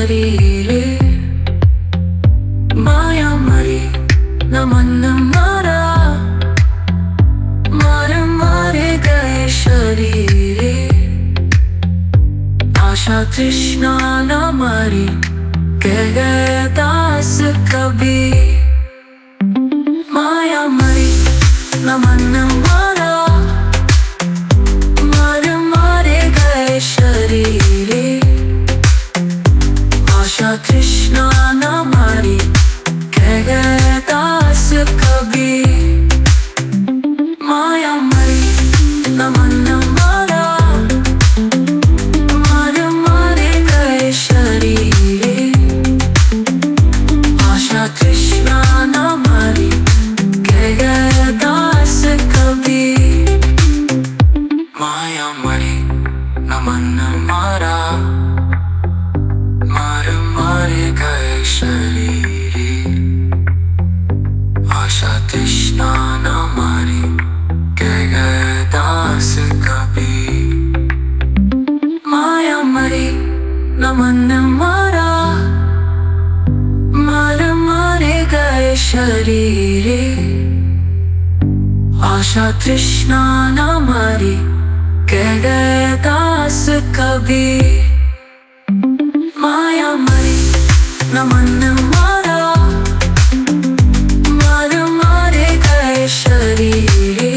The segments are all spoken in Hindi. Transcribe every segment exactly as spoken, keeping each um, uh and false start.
शरीरे माया मरी न मन न मारा, मारे मारे गए शरीरे। आशा तृष्णा न मरी, कह गए दास कबीर। माया मरी न मन न मारा, मारे मारे गए शरीरे। आशा तृष्णा न मरी, कह गए दास कबीर। माया मरी न मन न मारा, मारे मारे गए शरीरे। आशा तृष्णा न मरी, कह गए दास कबीर। माया मरी न मन न मारा, मारे मारे गए शरीरे। आशा तृष्णा न मरी, कह गए दास कबीर। माया मरी न मन न मारा, मारे मारे गए शरीरे। आशा तृष्णा न मरी, कह गए दास कबीर। माया मरी न मन न मारा, मारे मारे गए शरीरे।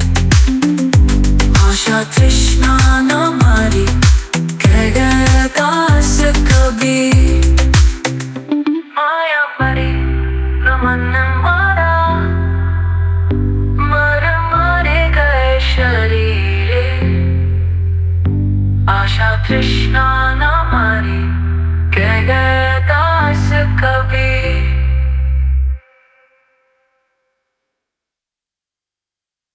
आशा तृष्णा न मरी, कह गए दास कबीर। माया मरी न मन न